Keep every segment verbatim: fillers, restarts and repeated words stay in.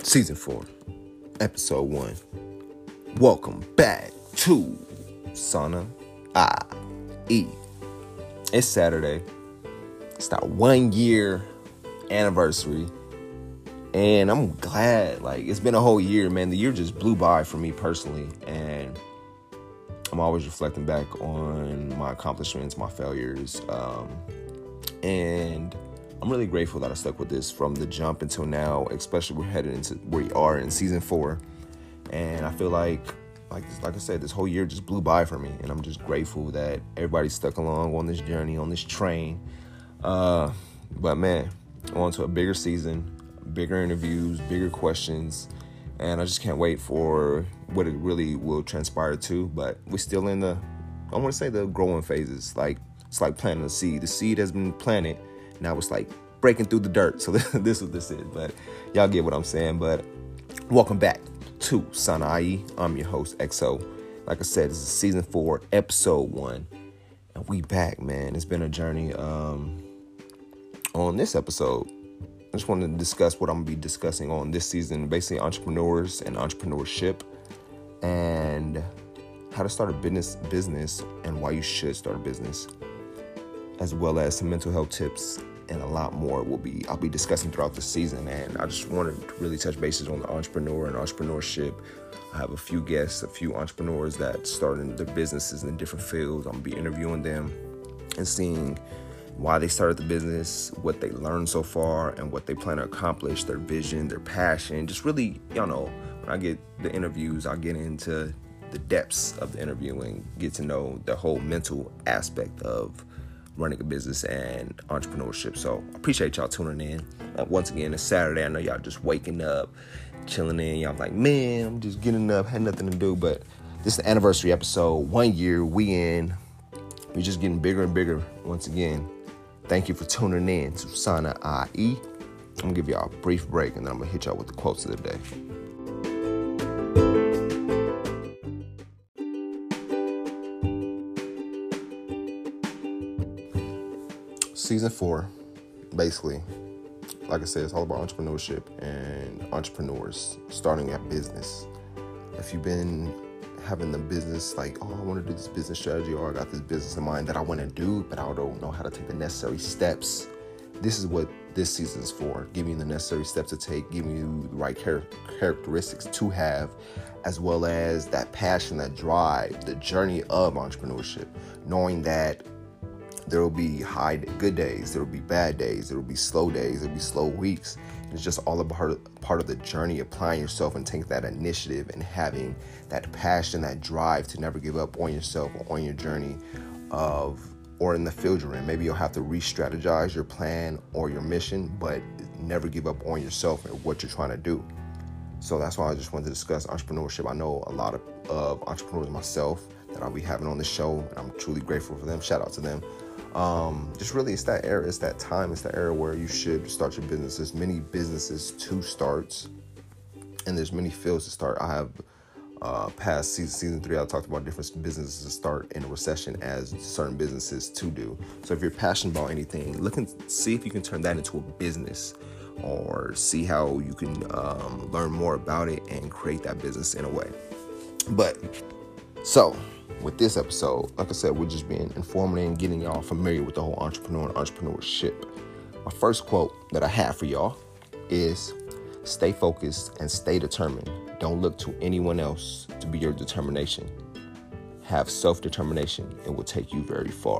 Season four, Episode one. Welcome back to Sana I E. It's Saturday. It's our one year anniversary. And I'm glad, like, it's been a whole year, man. The year just blew by for me personally. And I'm always reflecting back on my accomplishments, my failures. Um, and I'm really grateful that I stuck with this from the jump until now, especially we're headed into where we are in season four. And I feel like, like, like I said, this whole year just blew by for me. And I'm just grateful that everybody stuck along on this journey, on this train. Uh, but man, on to a bigger season, bigger interviews, bigger questions. And I just can't wait for what it really will transpire to. But we're still in the, I want to say the growing phases. Like, it's like planting a seed. The seed has been planted. Now it's like breaking through the dirt. So this is what this is. But y'all get what I'm saying. But welcome back to Sana I E. I'm your host, X O. Like I said, this is season four, episode one. And we back, man. It's been a journey. Um, on this episode, I just wanted to discuss what I'm going to be discussing on this season. Basically, entrepreneurs and entrepreneurship. And how to start a business, business and why you should start a business. As well as some mental health tips and a lot more will be I'll be discussing throughout the season. And I just wanted to really touch bases on the entrepreneur and entrepreneurship. I have a few guests, a few entrepreneurs that started their businesses in different fields. I'm gonna be interviewing them and seeing why they started the business, what they learned so far, and what they plan to accomplish, their vision, their passion. Just really, you know, when I get the interviews, I get into the depths of the interview and get to know the whole mental aspect of running a business and entrepreneurship. So I appreciate y'all tuning in. Uh, once again, it's Saturday. I know y'all just waking up, chilling in. Y'all like, man, I'm just getting up, had nothing to do. But this is the anniversary episode. One year, we in. We're just getting bigger and bigger once again. Thank you for tuning in to Sana I E. I'm going to give y'all a brief break, and then I'm going to hit y'all with the quotes of the day. Season four, basically, like I said, it's all about entrepreneurship and entrepreneurs starting a business. If you've been having the business like, oh, I want to do this business strategy, or I got this business in mind that I want to do, but I don't know how to take the necessary steps, this is what this season is for. Giving you the necessary steps to take, giving you the right char- characteristics to have, as well as that passion, that drive, the journey of entrepreneurship, knowing that there will be high, good days. There will be bad days. There will be slow days. There will be slow weeks. And it's just all about part of the journey, applying yourself and taking that initiative and having that passion, that drive to never give up on yourself or on your journey of, or in the field you're in. Maybe you'll have to re-strategize your plan or your mission, but never give up on yourself and what you're trying to do. So that's why I just wanted to discuss entrepreneurship. I know a lot of, of entrepreneurs myself that I'll be having on the show, and I'm truly grateful for them. Shout out to them. Um, just really, it's that era, it's that time, it's that era where you should start your business. There's many businesses to start, and there's many fields to start. I have uh, past season, season three, I talked about different businesses to start in a recession as certain businesses to do. So if you're passionate about anything, look and see if you can turn that into a business, or see how you can um, learn more about it and create that business in a way. But so with this episode, like I said, we're just being informative and getting y'all familiar with the whole entrepreneur and entrepreneurship. My first quote that I have for y'all is, stay focused and stay determined. Don't look to anyone else to be your determination. Have self-determination. It will take you very far.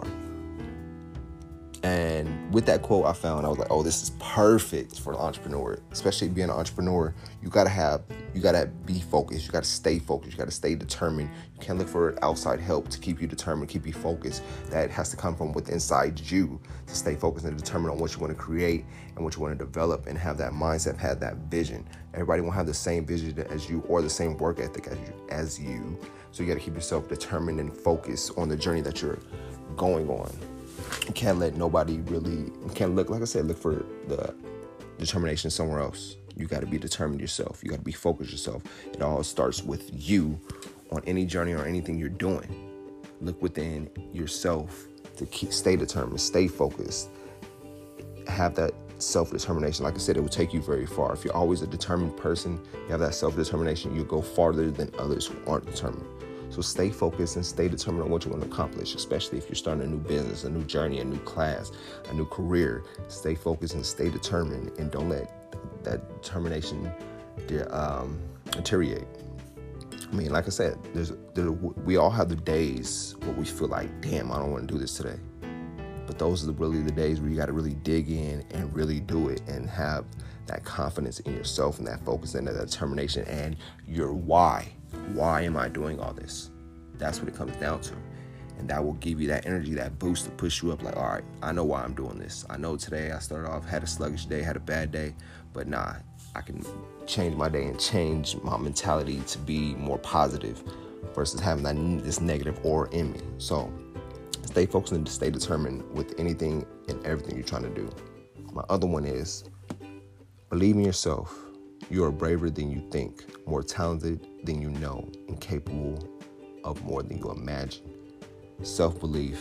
And with that quote I found, I was like, oh, this is perfect for an entrepreneur. Especially being an entrepreneur, you gotta have, you gotta be focused. You gotta stay focused. You gotta stay determined. You can't look for outside help to keep you determined, keep you focused. That has to come from within inside you to stay focused and determined on what you want to create and what you want to develop, and have that mindset, have that vision. Everybody won't have the same vision as you or the same work ethic as you. As you. So you gotta keep yourself determined and focused on the journey that you're going on. You can't let nobody really, you can't look, like I said, look for the determination somewhere else. You got to be determined yourself. You got to be focused yourself. It all starts with you on any journey or anything you're doing. Look within yourself to keep, stay determined, stay focused, have that self-determination. Like I said, it will take you very far. If you're always a determined person, you have that self-determination, you'll go farther than others who aren't determined. So stay focused and stay determined on what you want to accomplish, especially if you're starting a new business, a new journey, a new class, a new career. Stay focused and stay determined, and don't let that determination um, deteriorate. I mean, like I said, there's there, we all have the days where we feel like, damn, I don't want to do this today. But those are the, really the days where you got to really dig in and really do it and have that confidence in yourself and that focus and that determination and your why. Why am I doing all this? That's what it comes down to. And that will give you that energy, that boost to push you up like, all right, I know why I'm doing this. I know today I started off, had a sluggish day, had a bad day, but nah, I can change my day and change my mentality to be more positive versus having that this negative aura in me. So stay focused and stay determined with anything and everything you're trying to do. My other one is believe in yourself. You are braver than you think, more talented than you know, and capable of more than you imagine. Self-belief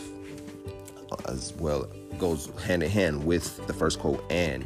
as well goes hand in hand with the first quote and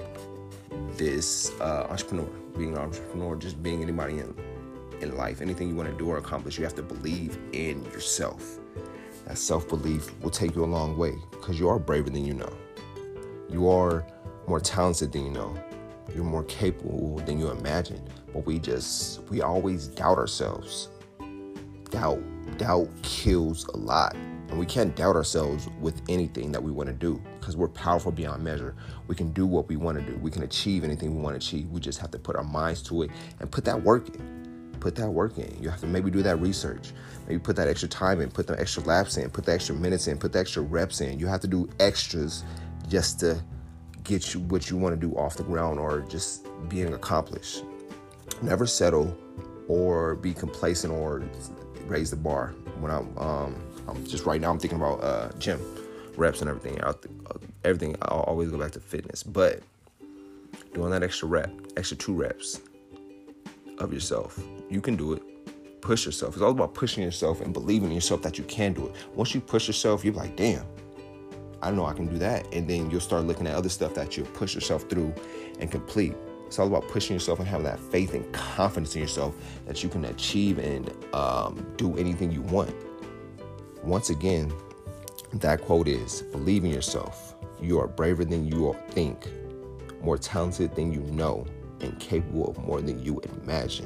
this uh, entrepreneur, being an entrepreneur, just being anybody in, in life, anything you want to do or accomplish, you have to believe in yourself. That self-belief will take you a long way because you are braver than you know. You are more talented than you know. You're more capable than you imagine. But we just, we always doubt ourselves. Doubt, doubt kills a lot. And we can't doubt ourselves with anything that we want to do because we're powerful beyond measure. We can do what we want to do. We can achieve anything we want to achieve. We just have to put our minds to it and put that work in. Put that work in. You have to maybe do that research. Maybe put that extra time in, put the extra laps in, put the extra minutes in, put the extra reps in. You have to do extras just to get you what you want to do off the ground or just being accomplished. Never settle or be complacent or raise the bar. When I'm, um, I'm just right now, I'm thinking about uh, gym reps and everything. I'll th- everything. I'll always go back to fitness, but doing that extra rep, extra two reps of yourself, you can do it. Push yourself. It's all about pushing yourself and believing in yourself that you can do it. Once you push yourself, you're like, damn, I know I can do that. And then you'll start looking at other stuff that you'll push yourself through and complete. It's all about pushing yourself and having that faith and confidence in yourself that you can achieve and um, do anything you want. Once again, that quote is, believe in yourself. You are braver than you think, more talented than you know, and capable of more than you imagine.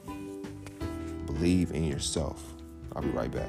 Believe in yourself. I'll be right back.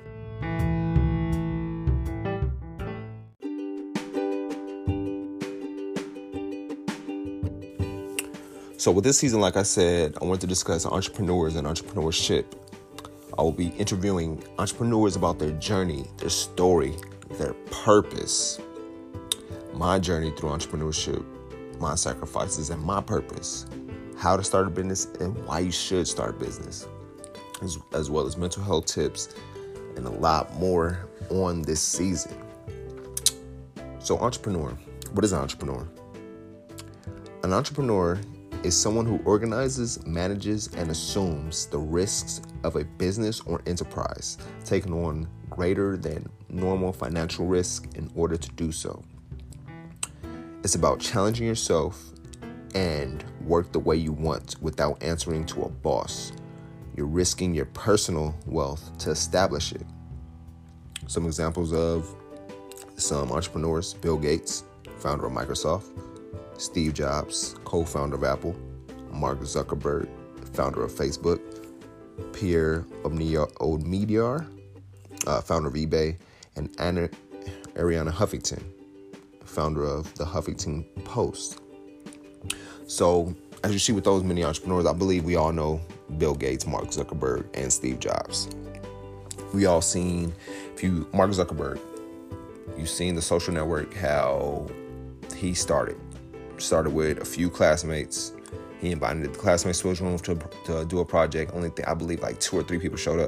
So with this season, like I said, I want to discuss entrepreneurs and entrepreneurship. I will be interviewing entrepreneurs about their journey, their story, their purpose, my journey through entrepreneurship, my sacrifices, and my purpose, how to start a business and why you should start a business, as, as well as mental health tips and a lot more on this season. So entrepreneur, what is an entrepreneur? An entrepreneur is someone who organizes, manages, and assumes the risks of a business or enterprise, taking on greater than normal financial risk in order to do so. It's about challenging yourself and work the way you want without answering to a boss. You're risking your personal wealth to establish it. Some examples of some entrepreneurs: Bill Gates, founder of Microsoft; Steve Jobs, co-founder of Apple; Mark Zuckerberg, founder of Facebook; Pierre Omidyar, uh, founder of eBay; and Anna, Ariana Huffington, founder of the Huffington Post. So, as you see with those many entrepreneurs, I believe we all know Bill Gates, Mark Zuckerberg, and Steve Jobs. We all seen, if you, Mark Zuckerberg, you've seen the social network, how he started. Started with a few classmates. He invited the classmates to his room to, to do a project. Only thing, I believe like two or three people showed up.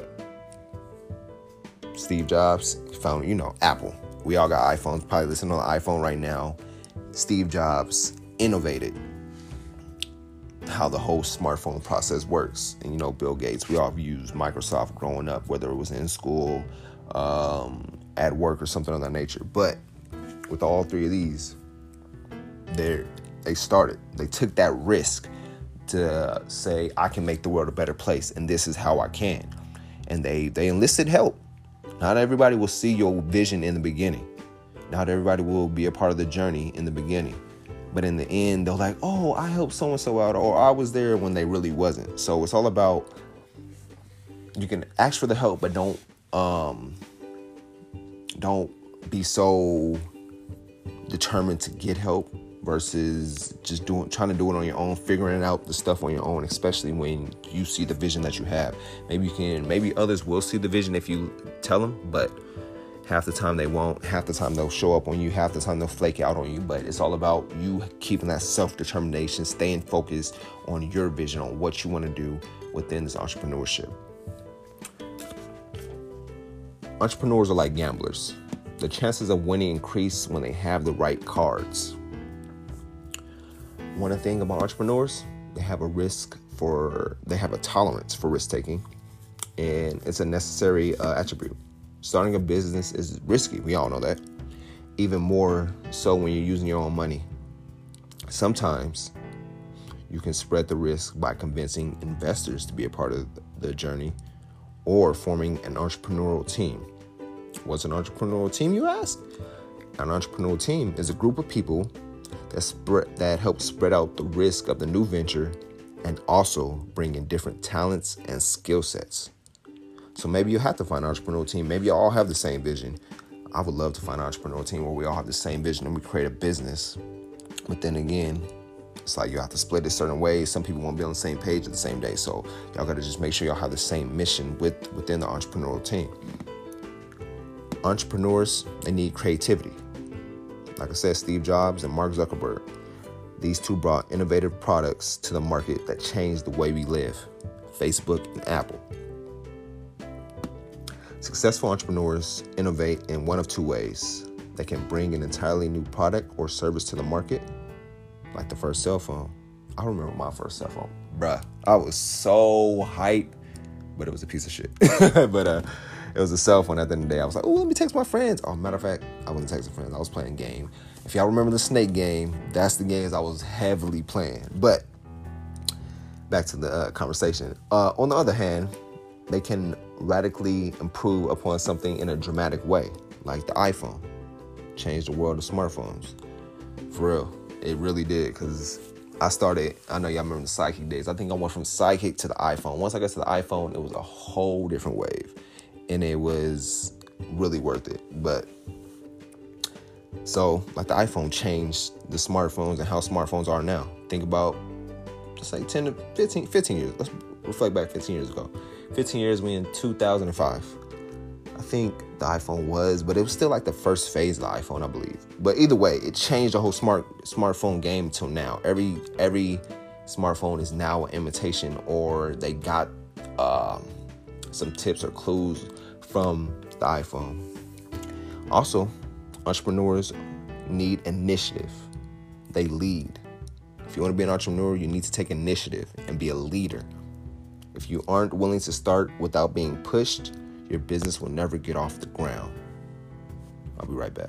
Steve Jobs found, you know, Apple. We all got iPhones, probably listening on the iPhone right now. Steve Jobs innovated how the whole smartphone process works. And, you know, Bill Gates, we all used Microsoft growing up, whether it was in school, um, at work, or something of that nature. But with all three of these, they they started. They took that risk to say, I can make the world a better place, and this is how I can. And they, they enlisted help. Not everybody will see your vision in the beginning. Not everybody will be a part of the journey in the beginning. But in the end, they're like, oh, I helped so-and-so out, or I was there when they really wasn't. So it's all about, you can ask for the help, but don't um, don't be so determined to get help versus just doing, trying to do it on your own, figuring out the stuff on your own, especially when you see the vision that you have. Maybe you can, maybe others will see the vision if you tell them, but half the time they won't. Half the time they'll show up on you. Half the time they'll flake out on you. But it's all about you keeping that self-determination, staying focused on your vision, on what you want to do within this entrepreneurship. Entrepreneurs are like gamblers. The chances of winning increase when they have the right cards. One thing about entrepreneurs, they have a risk for, they have a tolerance for risk taking, and it's a necessary uh, attribute. Starting a business is risky. We all know that. Even more so when you're using your own money. Sometimes you can spread the risk by convincing investors to be a part of the journey or forming an entrepreneurial team. What's an entrepreneurial team, you ask? An entrepreneurial team is a group of people that spread that help spread out the risk of the new venture and also bring in different talents and skill sets. So maybe you have to find an entrepreneurial team. Maybe you all have the same vision. I would love to find an entrepreneurial team where we all have the same vision and we create a business. But then again, it's like you have to split it certain ways. Some people won't be on the same page at the same day. So y'all got to just make sure y'all have the same mission with within the entrepreneurial team. Entrepreneurs, they need creativity. Like I said, Steve Jobs and Mark Zuckerberg. These two brought innovative products to the market that changed the way we live. Facebook and Apple. Successful entrepreneurs innovate in one of two ways. They can bring an entirely new product or service to the market, like the first cell phone. I remember my first cell phone. Bruh, I was so hyped, but it was a piece of shit. but uh, it was a cell phone at the end of the day. I was like, oh, let me text my friends. Oh, matter of fact, I wasn't texting friends. I was playing a game. If y'all remember the Snake game, that's the games I was heavily playing. But back to the uh, conversation. Uh, on the other hand, they can radically improve upon something in a dramatic way, like the iPhone. Changed the world of smartphones. For real, it really did, because I started, I know y'all remember the Sidekick days. I think I went from Sidekick to the iPhone. Once I got to the iPhone, it was a whole different wave, and it was really worth it. But so, like, the iPhone changed the smartphones and how smartphones are now. Think about, let's say ten to fifteen, fifteen years. Let's reflect back fifteen years ago. fifteen years, we in two thousand five. I think the iPhone was, but it was still like the first phase of the iPhone, I believe. But either way, it changed the whole smart smartphone game until now. Every every smartphone is now an imitation, or they got uh, some tips or clues from the iPhone. Also, entrepreneurs need initiative. They lead. If you want to be an entrepreneur, you need to take initiative and be a leader. If you aren't willing to start without being pushed, your business will never get off the ground. I'll be right back.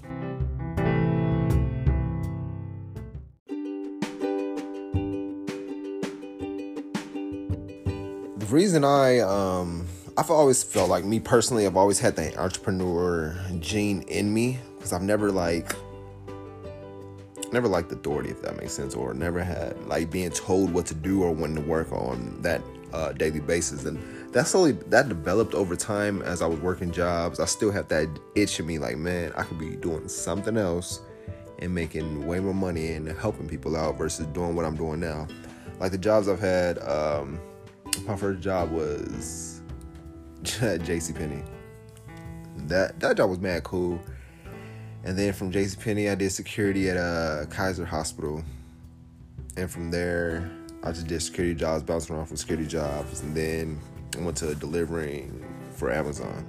The reason I, um, I've always felt like, me personally, I've always had the entrepreneur gene in me, because I've never like, never liked authority, if that makes sense, or never had like being told what to do or when to work on that uh, daily basis. And that's slowly, that developed over time as I was working jobs. I still have that itch in me, like, man, I could be doing something else and making way more money and helping people out versus doing what I'm doing now. Like the jobs I've had, um, my first job was JCPenney. That that job was mad cool. And then from JCPenney, I did security at a Kaiser Hospital. And from there, I just did security jobs, bouncing around from security jobs. And then I went to delivering for Amazon.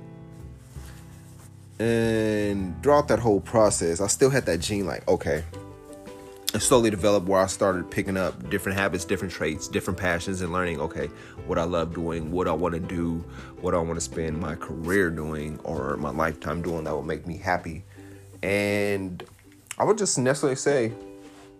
And throughout that whole process, I still had that gene like, okay. It slowly developed where I started picking up different habits, different traits, different passions, and learning, okay, what I love doing, what I want to do, what I want to spend my career doing or my lifetime doing that will make me happy. And I would just necessarily say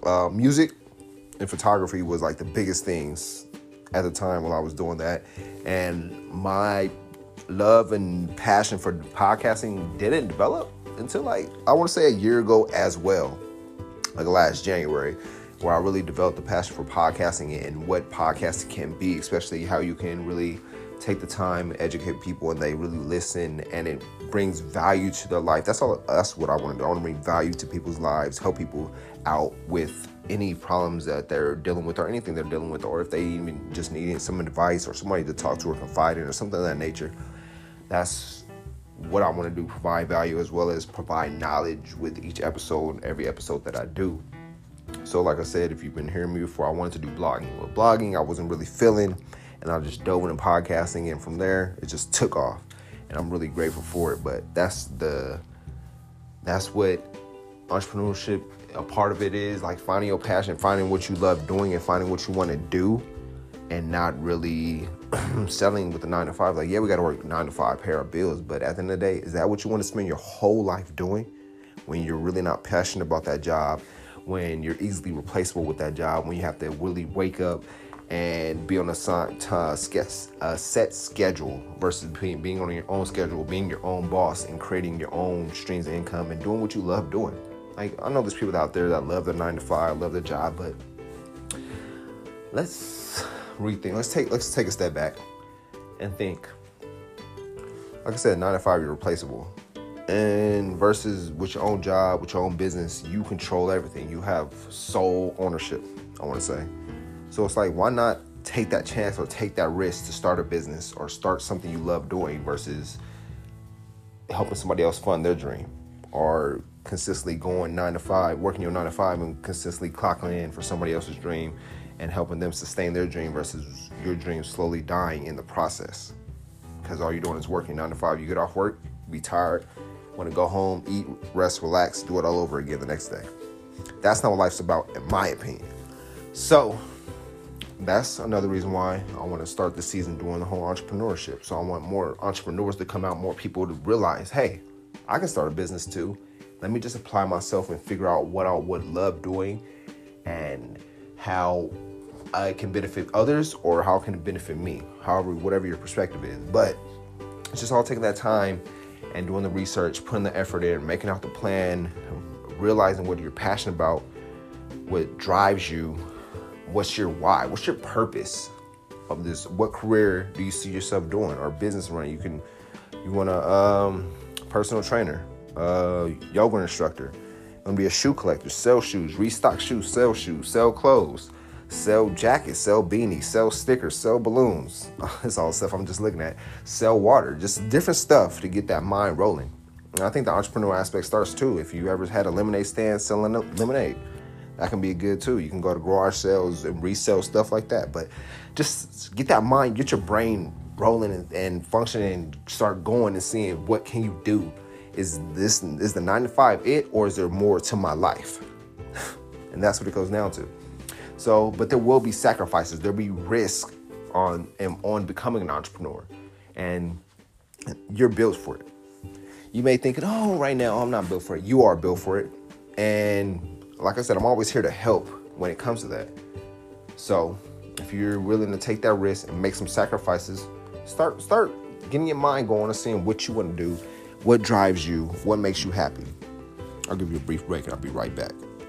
uh, music and photography was like the biggest things at the time while I was doing that. And my love and passion for podcasting didn't develop until like, I want to say a year ago as well, like last January, where I really developed the passion for podcasting and what podcasting can be, especially how you can really take the time, educate people, and they really listen, and it brings value to their life. That's all. That's what I want to do. I want to bring value to people's lives, help people out with any problems that they're dealing with or anything they're dealing with, or if they even just need some advice or somebody to talk to or confide in or something of that nature. That's what I want to do, provide value as well as provide knowledge with each episode, every episode that I do. So like I said, if you've been hearing me before, I wanted to do blogging. With blogging, I wasn't really feeling, and I just dove into podcasting, and from there, it just took off. And I'm really grateful for it. But that's the, that's what entrepreneurship, a part of it is, like finding your passion, finding what you love doing, and finding what you want to do, and not really selling with the nine to five. Like, yeah, we got to work nine to five, pay our bills. But at the end of the day, is that what you want to spend your whole life doing when you're really not passionate about that job? When you're easily replaceable with that job, when you have to really wake up and be on a set schedule versus being on your own schedule, being your own boss and creating your own streams of income and doing what you love doing. Like, I know there's people out there that love their nine to five, love their job, but let's rethink. Let's take let's take a step back and think. Like I said, nine to five, you're replaceable. And versus with your own job, with your own business, you control everything. You have sole ownership, I want to say. So it's like, why not take that chance or take that risk to start a business or start something you love doing versus helping somebody else fund their dream, or consistently going nine to five, working your nine to five and consistently clocking in for somebody else's dream and helping them sustain their dream versus your dream slowly dying in the process. Because all you're doing is working nine to five. You get off work, be tired, want to go home, eat, rest, relax, do it all over again the next day. That's not what life's about, in my opinion. So that's another reason why I want to start this season doing the whole entrepreneurship. So I want more entrepreneurs to come out, more people to realize, hey, I can start a business too. Let me just apply myself and figure out what I would love doing and how I can benefit others, or how it can benefit me, however, whatever your perspective is. But it's just all taking that time and doing the research, putting the effort in, making out the plan, realizing what you're passionate about, what drives you, what's your why, what's your purpose of this, what career do you see yourself doing, or business running. You can, you want a um, personal trainer, uh, yoga instructor, you want to be a shoe collector, sell shoes, restock shoes, sell shoes, sell clothes, sell jackets, sell beanies, sell stickers, sell balloons. It's all stuff I'm just looking at. Sell water, just different stuff to get that mind rolling. And I think the entrepreneur aspect starts too. If you ever had a lemonade stand selling lemonade, that can be good too. You can go to garage sales and resell stuff like that. But just get that mind, get your brain rolling and, and functioning, and start going and seeing what can you do. Is this is the nine to five it, or is there more to my life? And that's what it goes down to. So, but there will be sacrifices. There'll be risk on on becoming an entrepreneur, and you're built for it. You may think, oh, right now I'm not built for it. You are built for it, and like I said, I'm always here to help when it comes to that. So, if you're willing to take that risk and make some sacrifices, start start getting your mind going and seeing what you want to do, what drives you, what makes you happy. I'll give you a brief break and I'll be right back.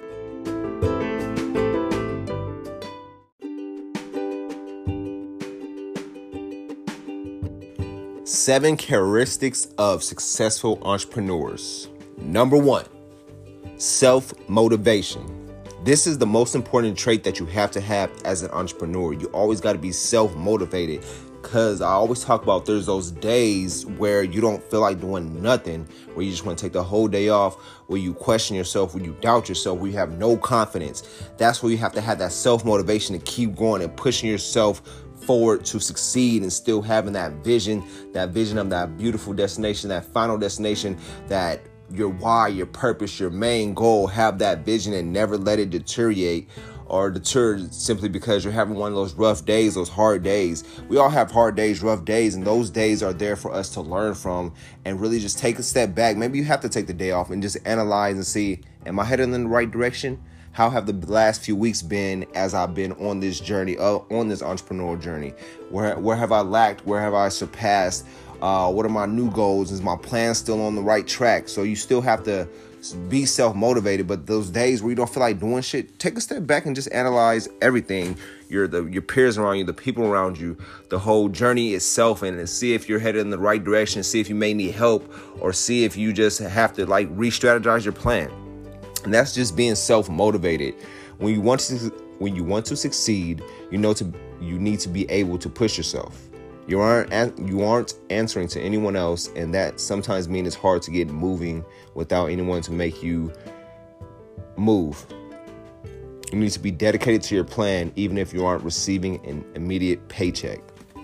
Seven characteristics of successful entrepreneurs. Number one, self-motivation. This is the most important trait that you have to have as an entrepreneur. You always got to be self-motivated, because I always talk about there's those days where you don't feel like doing nothing, where you just want to take the whole day off, where you question yourself, where you doubt yourself, where you have no confidence. That's where you have to have that self-motivation to keep going and pushing yourself forward to succeed, and still having that vision, that vision of that beautiful destination, that final destination, that your why, your purpose, your main goal. Have that vision and never let it deteriorate or deter simply because you're having one of those rough days, those hard days. We all have hard days, rough days, and those days are there for us to learn from and really just take a step back. Maybe you have to take the day off and just analyze and see, am I heading in the right direction? How have the last few weeks been as I've been on this journey, uh, on this entrepreneurial journey? Where where have I lacked? Where have I surpassed? Uh, what are my new goals? Is my plan still on the right track? So you still have to be self-motivated, but those days where you don't feel like doing shit, take a step back and just analyze everything. Your the your peers around you, the people around you, the whole journey itself, and see if you're headed in the right direction. See if you may need help, or see if you just have to like re-strategize your plan. And that's just being self-motivated. When you want to when you want to succeed, you know to you need to be able to push yourself. You aren't you aren't answering to anyone else, and that sometimes means it's hard to get moving without anyone to make you move. You need to be dedicated to your plan, even if you aren't receiving an immediate paycheck.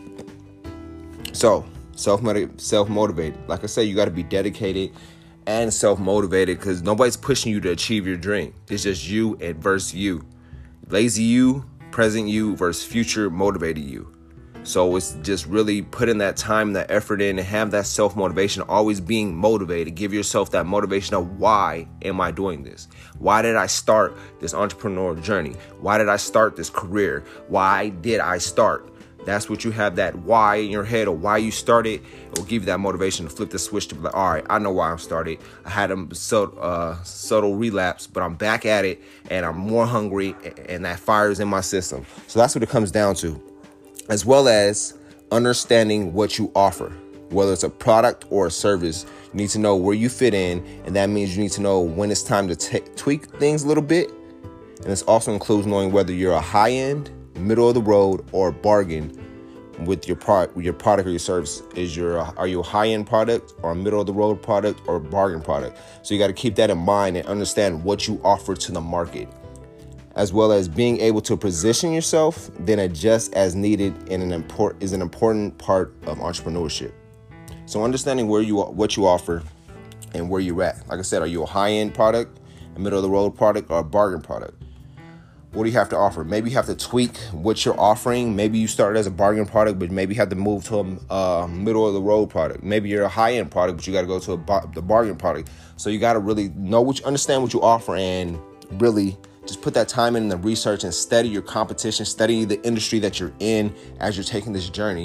So, self self-motivated. Like I said, you got to be dedicated and self-motivated, because nobody's pushing you to achieve your dream. It's just you and versus you. Lazy you, present you versus future motivated you. So it's just really putting that time, that effort in, and have that self-motivation, always being motivated. Give yourself that motivation of, why am I doing this? Why did I start this entrepreneurial journey? Why did I start this career? Why did I start? That's what you have, that why in your head, or why you started. It will give you that motivation to flip the switch to be like, all right, I know why I started. I had a subtle, uh, subtle relapse, but I'm back at it, and I'm more hungry, and that fire is in my system. So that's what it comes down to, as well as understanding what you offer. Whether it's a product or a service, you need to know where you fit in, and that means you need to know when it's time to t- tweak things a little bit. And this also includes knowing whether you're a high-end, middle of the road, or a bargain with your product, with your product or your service. Is your are you a high-end product, or a middle of the road product, or a bargain product? So you got to keep that in mind and understand what you offer to the market, as well as being able to position yourself, then adjust as needed in an import is an important part of entrepreneurship. So understanding where you what you offer and where you're at. Like I said, are you a high-end product, a middle of the road product, or a bargain product? What do you have to offer? Maybe you have to tweak what you're offering. Maybe you started as a bargain product, but maybe you have to move to a uh, middle of the road product. Maybe you're a high-end product, but you got to go to a bar- the bargain product. So you got to really know what you understand what you offer, and really just put that time in the research and study your competition, study the industry that you're in as you're taking this journey.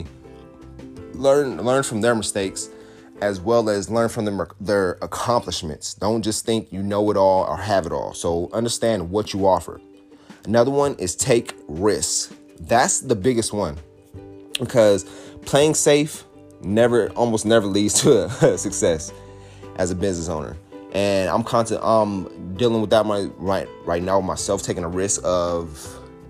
Learn, learn from their mistakes, as well as learn from them, their accomplishments. Don't just think you know it all or have it all. So understand what you offer. Another one is take risks. That's the biggest one, because playing safe never, almost never leads to a success as a business owner. And I'm constant, um, dealing with that my, right right now myself, taking a risk of,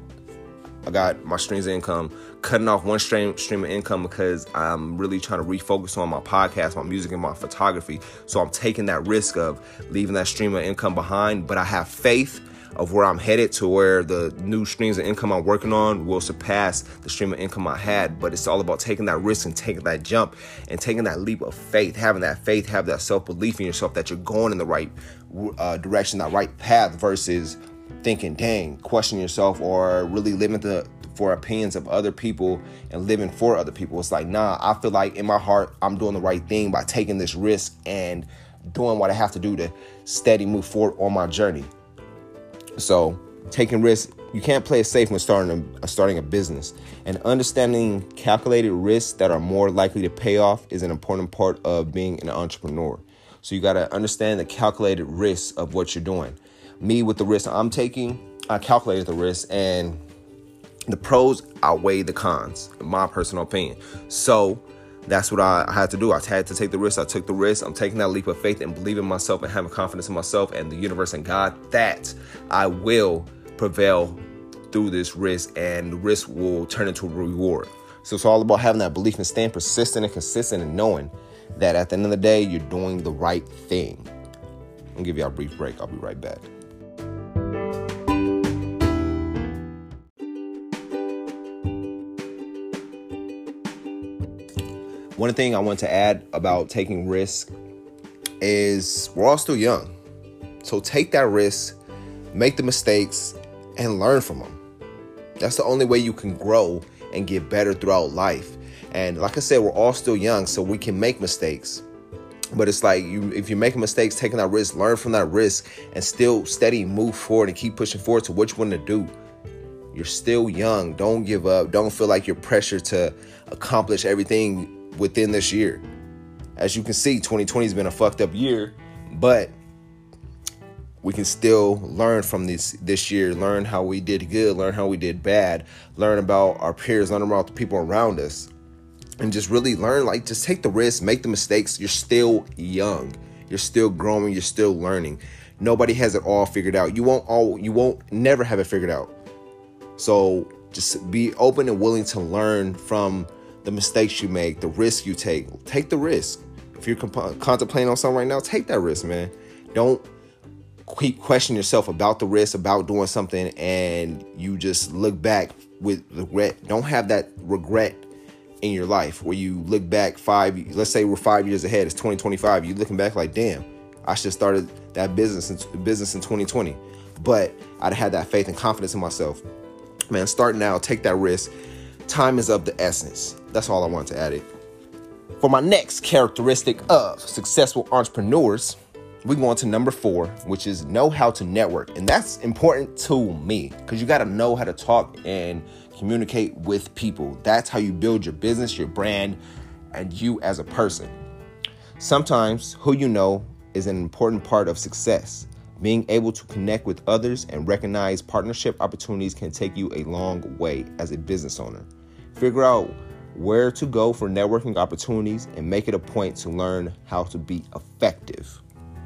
I got my streams of income, cutting off one stream stream of income because I'm really trying to refocus on my podcast, my music, and my photography. So I'm taking that risk of leaving that stream of income behind, but I have faith of where I'm headed, to where the new streams of income I'm working on will surpass the stream of income I had. But it's all about taking that risk and taking that jump and taking that leap of faith, having that faith, have that self-belief in yourself that you're going in the right uh, direction, that right path, versus thinking, dang, questioning yourself, or really living the, for opinions of other people and living for other people. It's like, nah, I feel like in my heart, I'm doing the right thing by taking this risk and doing what I have to do to steady move forward on my journey. So taking risks, you can't play it safe when starting a, starting a business. And understanding calculated risks that are more likely to pay off is an important part of being an entrepreneur. So you got to understand the calculated risks of what you're doing. Me, with the risks I'm taking, I calculated the risks, and the pros outweigh the cons, in my personal opinion. So that's what I had to do. I had to take the risk. I took the risk. I'm taking that leap of faith and believing in myself and having confidence in myself and the universe and God that I will prevail through this risk, and the risk will turn into a reward. So it's all about having that belief and staying persistent and consistent, and knowing that at the end of the day, you're doing the right thing. I'll give you a brief break. I'll be right back. One thing I want to add about taking risks is we're all still young. So take that risk, make the mistakes, and learn from them. That's the only way you can grow and get better throughout life. And like I said, we're all still young, so we can make mistakes. But it's like, you, if you're making mistakes, taking that risk, learn from that risk, and still steady move forward and keep pushing forward to what you want to do. You're still young. Don't give up. Don't feel like you're pressured to accomplish everything within this year. As you can see, twenty twenty has been a fucked up year, but we can still learn from this this year, learn how we did good, learn how we did bad, learn about our peers, learn about the people around us. And just really learn, like, just take the risk, make the mistakes. You're still young. You're still growing. You're still learning. Nobody has it all figured out. You won't all, you won't never have it figured out. So just be open and willing to learn from the mistakes you make, the risk you take. Take the risk. If you're comp- contemplating on something right now, take that risk, man. Don't keep questioning yourself about the risk, about doing something, and you just look back with regret. Don't have that regret in your life where you look back five, let's say we're five years ahead, it's twenty twenty-five, you looking back like, damn, I should have started that business in, business in twenty twenty. But I'd had that faith and confidence in myself. Man, start now, take that risk. Time is of the essence. That's all I want to add it. For my next characteristic of successful entrepreneurs, we go on to number four, which is know how to network. And that's important to me because you got to know how to talk and communicate with people. That's how you build your business, your brand, and you as a person. Sometimes who you know is an important part of success. Being able to connect with others and recognize partnership opportunities can take you a long way as a business owner. Figure out where to go for networking opportunities and make it a point to learn how to be effective.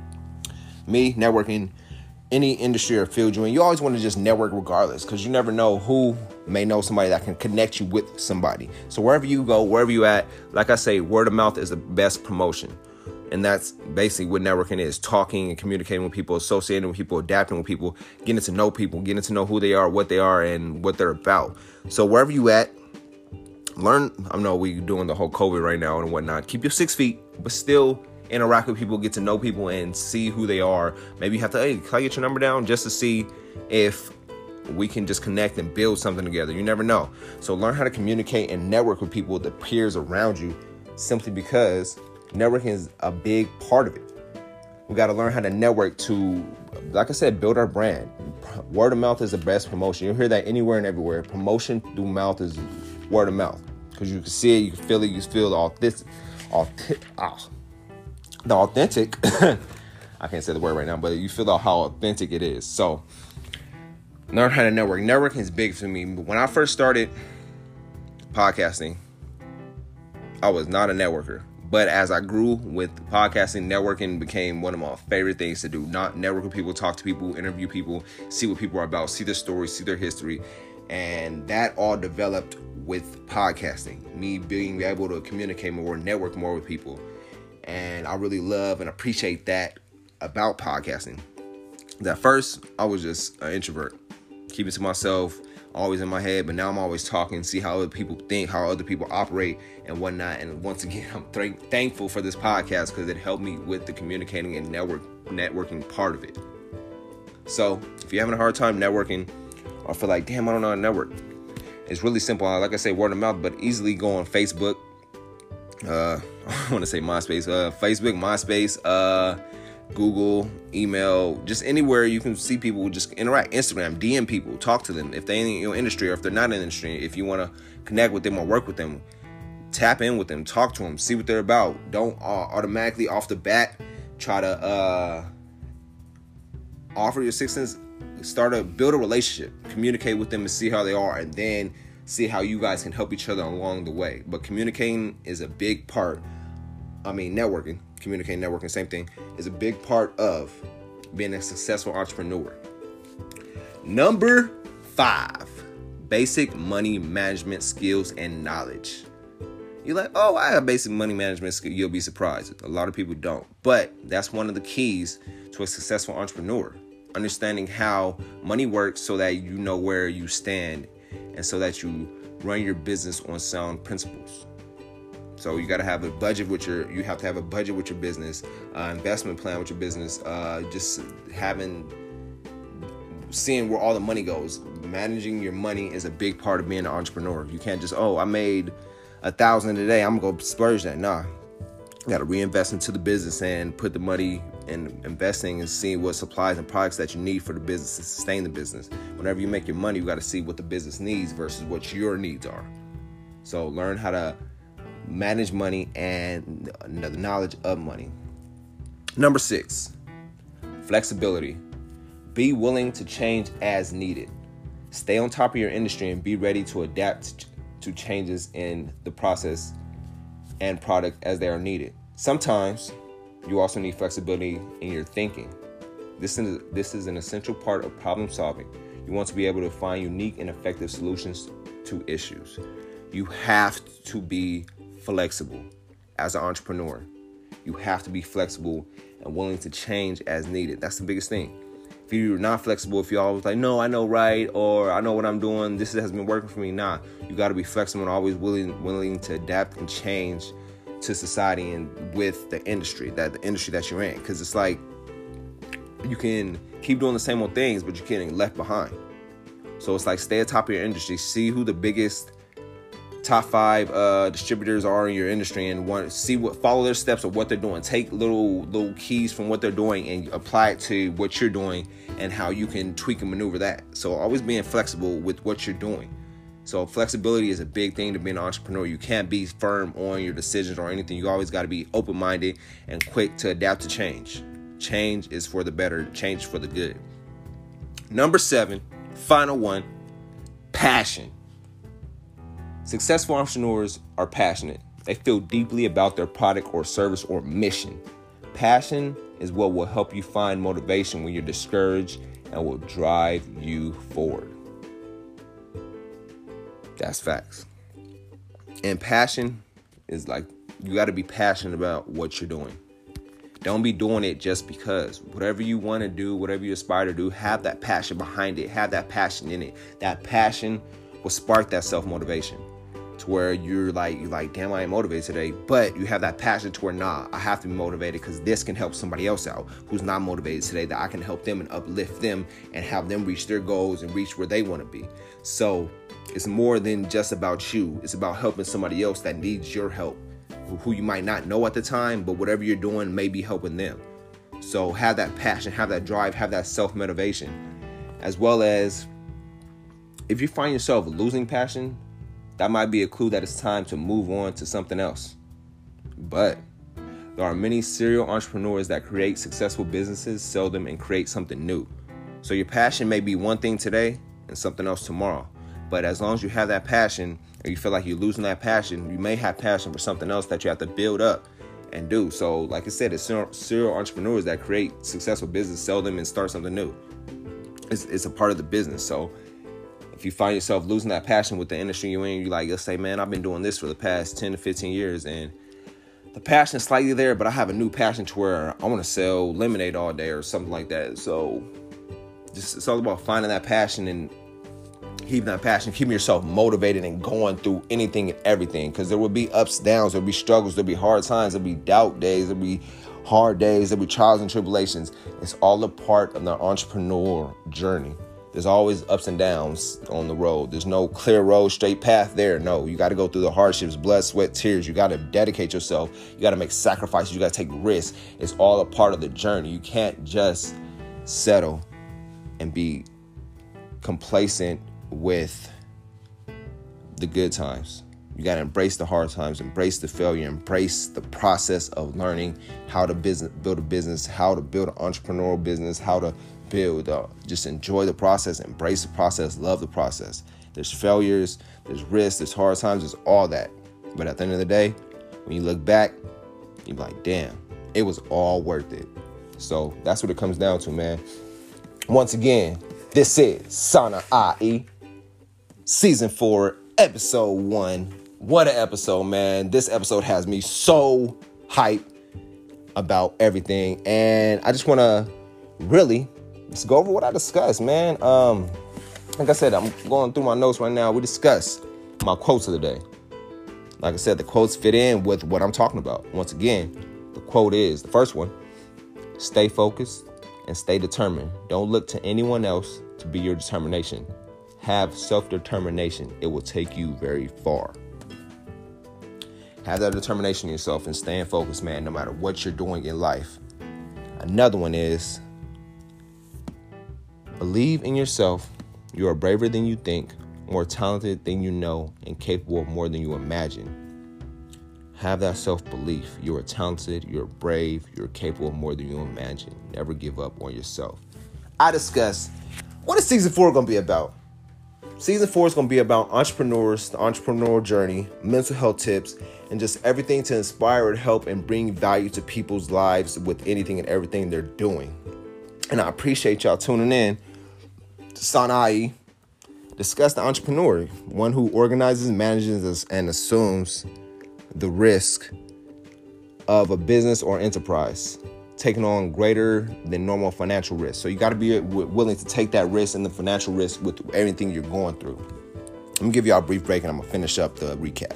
Me, networking, any industry or field you're in, you always want to just network regardless because you never know who may know somebody that can connect you with somebody. So wherever you go, wherever you at, like I say, word of mouth is the best promotion. And that's basically what networking is, talking and communicating with people, associating with people, adapting with people, getting to know people, getting to know who they are, what they are, and what they're about. So wherever you at, learn. I know we're doing the whole COVID right now and whatnot. Keep your six feet, but still interact with people, get to know people and see who they are. Maybe you have to, hey, can I get your number down just to see if we can just connect and build something together. You never know. So learn how to communicate and network with people, the peers around you, simply because networking is a big part of it. We got to learn how to network to, like I said, build our brand. Word of mouth is the best promotion. You'll hear that anywhere and everywhere. Promotion through mouth is word of mouth because you can see it, you can feel it, you can feel the authentic, authentic, ah, the authentic. I can't say the word right now, but you feel how authentic it is. So learn how to network. Networking is big for me. When I first started podcasting, I was not a networker. But as I grew with podcasting, networking became one of my favorite things to do. Not network with people, talk to people, interview people, see what people are about, see their stories, see their history. And that all developed with podcasting. Me being able to communicate more, network more with people. And I really love and appreciate that about podcasting. At first, I was just an introvert, keep it to myself, always in my head. But now I'm always talking, see how other people think, how other people operate and whatnot. And once again, I'm th- thankful for this podcast because it helped me with the communicating and network networking part of it. So if you're having a hard time networking or feel like, damn, I don't know how to network, it's really simple. Like I say, word of mouth, but easily go on Facebook. Uh, I want to say MySpace, uh, Facebook, MySpace, uh, Google, email, just anywhere you can see people, just interact. Instagram, D M people, talk to them. If they're in your industry or if they're not in the industry, if you want to connect with them or work with them, tap in with them, talk to them, see what they're about. Don't uh, automatically off the bat try to uh, offer your assistance. Start to build a relationship, communicate with them and see how they are, and then see how you guys can help each other along the way. But communicating is a big part. I mean, networking, communicating, networking, same thing, is a big part of being a successful entrepreneur. Number five, basic money management skills and knowledge. You're like, oh, I have basic money management skills. You'll be surprised. A lot of people don't. But that's one of the keys to a successful entrepreneur. Understanding how money works so that you know where you stand and so that you run your business on sound principles. So you got to have a budget with your, you have to have a budget with your business, uh, investment plan with your business, uh, just having, seeing where all the money goes. Managing your money is a big part of being an entrepreneur. You can't just, oh, I made a thousand today, I'm going to splurge that. Nah, You got to reinvest into the business and put the money in investing and seeing what supplies and products that you need for the business to sustain the business. Whenever you make your money, you got to see what the business needs versus what your needs are. So learn how to manage money and the knowledge of money. Number six, flexibility. Be willing to change as needed. Stay on top of your industry and be ready to adapt to changes in the process and product as they are needed. Sometimes you also need flexibility in your thinking. This is, this is an essential part of problem solving. You want to be able to find unique and effective solutions to issues. You have to be flexible as an entrepreneur. You have to be flexible and willing to change as needed. That's the biggest thing. If you're not flexible, if you're always like, no, I know right, or I know what I'm doing, this has been working for me, nah. You got to be flexible and always willing willing to adapt and change to society and with the industry, that the industry that you're in. Because it's like you can keep doing the same old things, but you're getting left behind. So it's like stay at top of your industry. See who the biggest top five uh, distributors are in your industry and want see what follow their steps of what they're doing. Take little little keys from what they're doing and apply it to what you're doing and how you can tweak and maneuver that. So always being flexible with what you're doing. So flexibility is a big thing to be an entrepreneur. You can't be firm on your decisions or anything. You always got to be open-minded and quick to adapt to change. Change is for the better. Change is for the good. Number seven, final one, passion. Successful entrepreneurs are passionate. They feel deeply about their product or service or mission. Passion is what will help you find motivation when you're discouraged and will drive you forward. That's facts. And passion is like, you got to be passionate about what you're doing. Don't be doing it just because. Whatever you want to do, whatever you aspire to do, have that passion behind it. Have that passion in it. That passion will spark that self-motivation to where you're like, you're like, damn, I ain't motivated today. But you have that passion to where, nah, I have to be motivated because this can help somebody else out who's not motivated today, that I can help them and uplift them and have them reach their goals and reach where they want to be. So it's more than just about you. It's about helping somebody else that needs your help, who you might not know at the time, but whatever you're doing may be helping them. So have that passion, have that drive, have that self-motivation. As well as if you find yourself losing passion, that might be a clue that it's time to move on to something else. But there are many serial entrepreneurs that create successful businesses, sell them, and create something new. So your passion may be one thing today and something else tomorrow. But as long as you have that passion, or you feel like you're losing that passion, you may have passion for something else that you have to build up and do. So like I said, it's serial entrepreneurs that create successful business, sell them, and start something new. It's, it's a part of the business. So if you find yourself losing that passion with the industry you're in, you're like, let's say, man, I've been doing this for the past ten to fifteen years, and the passion is slightly there, but I have a new passion to where I want to sell lemonade all day or something like that. So just it's all about finding that passion and keeping that passion, keeping yourself motivated and going through anything and everything. Because there will be ups, downs, there'll be struggles, there'll be hard times, there'll be doubt days, there'll be hard days, there'll be trials and tribulations. It's all a part of the entrepreneur journey. There's always ups and downs on the road. There's no clear road, straight path there. No, you got to go through the hardships, blood, sweat, tears. You got to dedicate yourself. You got to make sacrifices. You got to take risks. It's all a part of the journey. You can't just settle and be complacent with the good times. You got to embrace the hard times, embrace the failure, embrace the process of learning how to business, build a business, how to build an entrepreneurial business, how to build, uh, just enjoy the process, embrace the process, love the process. There's failures, there's risks, there's hard times, there's all that. But at the end of the day, when you look back, you're like, damn, it was all worth it. So that's what it comes down to, man. Once again, this is Sana I E, season four, episode one. What an episode, man. This episode has me so hyped about everything. And I just want to really let's go over what I discussed, man. Um, like I said, I'm going through my notes right now. We discussed my quotes of the day. Like I said, the quotes fit in with what I'm talking about. Once again, the quote is, the first one, stay focused and stay determined. Don't look to anyone else to be your determination. Have self-determination. It will take you very far. Have that determination in yourself and staying focused, man, no matter what you're doing in life. Another one is believe in yourself. You are braver than you think, more talented than you know, and capable of more than you imagine. Have that self-belief. You are talented, you're brave, you're capable of more than you imagine. Never give up on yourself. I discuss what is season four going to be about. Season four is going to be about entrepreneurs, the entrepreneurial journey, mental health tips, and just everything to inspire and help and bring value to people's lives with anything and everything they're doing. And I appreciate y'all tuning in to Sana I E. Discuss the entrepreneur, one who organizes, manages, and assumes the risk of a business or enterprise, taking on greater than normal financial risk. So you got to be willing to take that risk and the financial risk with everything you're going through. Let me give y'all a brief break and I'm going to finish up the recap.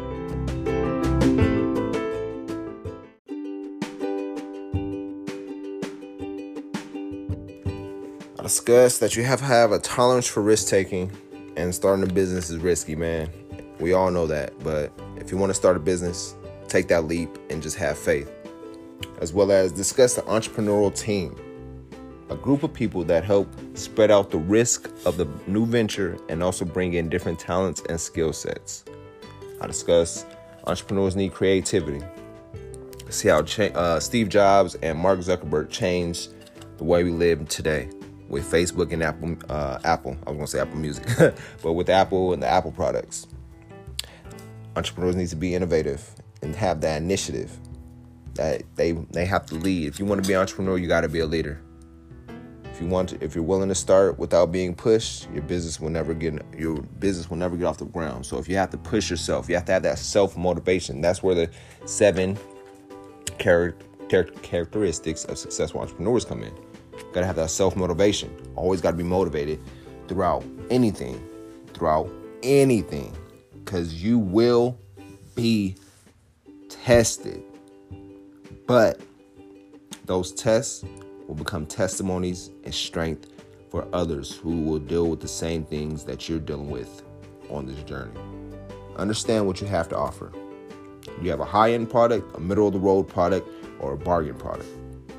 I discussed that you have to have a tolerance for risk taking, and starting a business is risky, man. We all know that, but if you want to start a business, take that leap and just have faith. As well as discuss the entrepreneurial team, a group of people that help spread out the risk of the new venture and also bring in different talents and skill sets. I discuss entrepreneurs need creativity. See how cha- uh, Steve Jobs and Mark Zuckerberg changed the way we live today with Facebook and Apple. Uh, Apple, I was going to say Apple Music, but with Apple and the Apple products. Entrepreneurs need to be innovative and have that initiative. That they they have to lead. If you want to be an entrepreneur, you got to be a leader. If you want to, if you're willing to start without being pushed, your business will never get your business will never get off the ground. So if you have to push yourself, you have to have that self motivation. That's where the seven char- char- characteristics of successful entrepreneurs come in. Got to have that self motivation. Always got to be motivated throughout anything, throughout anything, because you will be tested. But those tests will become testimonies and strength for others who will deal with the same things that you're dealing with on this journey. Understand what you have to offer. You have a high-end product, a middle-of-the-road product, or a bargain product.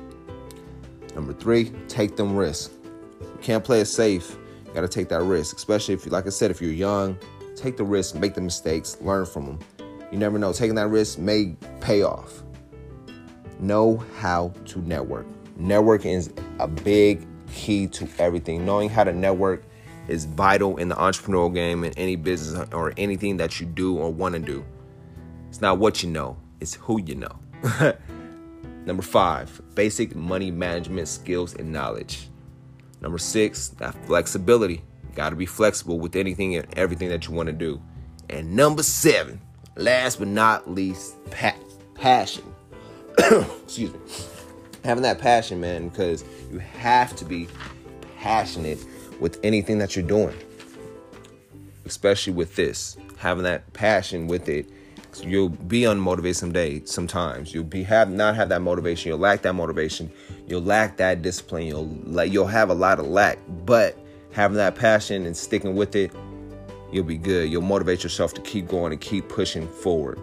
Number three, take them risks. You can't play it safe. You got to take that risk, especially if, like I said, if you're young, take the risk, make the mistakes, learn from them. You never know. Taking that risk may pay off. Know how to network. Networking is a big key to everything. Knowing how to network is vital in the entrepreneurial game, in any business or anything that you do or want to do. It's not what you know, it's who you know. Number five, basic money management skills and knowledge. Number six, that flexibility. You got to be flexible with anything and everything that you want to do. And number seven, last but not least, pa- passion. Excuse me. Having that passion, man, because you have to be passionate with anything that you're doing, especially with this. Having that passion with it, you'll be unmotivated someday. Sometimes you'll be have not have that motivation. You'll lack that motivation. You'll lack that discipline. You'll like you'll have a lot of lack. But having that passion and sticking with it, you'll be good. You'll motivate yourself to keep going and keep pushing forward.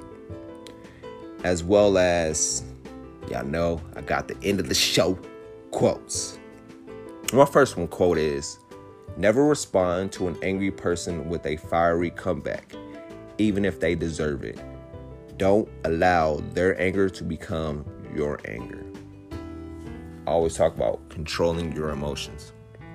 As well as, y'all know, I got the end of the show quotes. My first one quote is, never respond to an angry person with a fiery comeback, even if they deserve it. Don't allow their anger to become your anger. I always talk about controlling your emotions.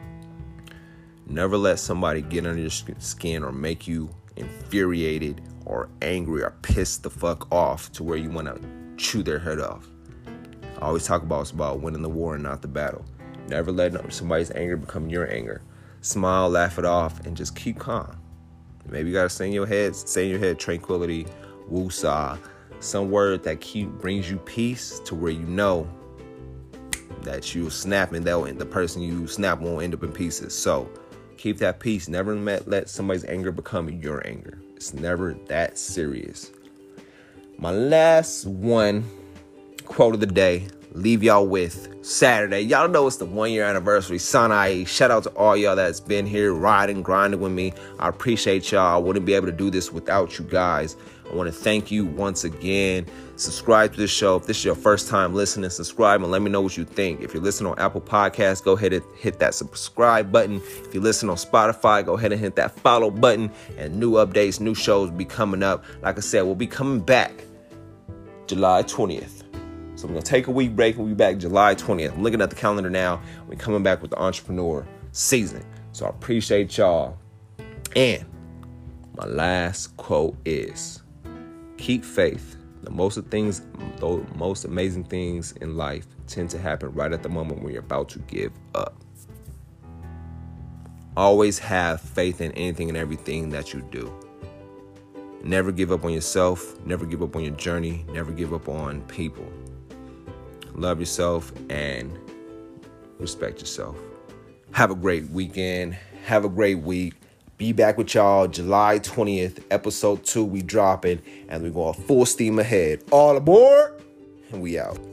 Never let somebody get under your skin or make you infuriated or angry or pissed the fuck off to where you want to chew their head off. I always talk about it's about winning the war and not the battle. Never let somebody's anger become your anger. Smile, laugh it off, and just keep calm. Maybe you gotta say in your head, say in your head, tranquility, woosah, some word that keep brings you peace to where you know that you snap and that the person you snap won't end up in pieces. So keep that peace. Never let, let somebody's anger become your anger. It's never that serious. My last one, quote of the day, leave y'all with Saturday. Y'all know it's the one year anniversary. Son, I shout out to all y'all that's been here riding, grinding with me. I appreciate y'all. I wouldn't be able to do this without you guys. I want to thank you once again. Subscribe to the show. If this is your first time listening, subscribe and let me know what you think. If you're listening on Apple Podcasts, go ahead and hit that subscribe button. If you're listening on Spotify, go ahead and hit that follow button. And new updates, new shows will be coming up. Like I said, we'll be coming back July twentieth. So we're going to take a week break and we'll be back July twentieth. I'm looking at the calendar now. We're coming back with the entrepreneur season. So I appreciate y'all. And my last quote is, keep faith. The most of things, the most amazing things in life tend to happen right at the moment when you're about to give up. Always have faith in anything and everything that you do. Never give up on yourself. Never give up on your journey. Never give up on people. Love yourself and respect yourself. Have a great weekend. Have a great week. Be back with y'all July twentieth, episode two. We dropping and we're going full steam ahead. All aboard and we out.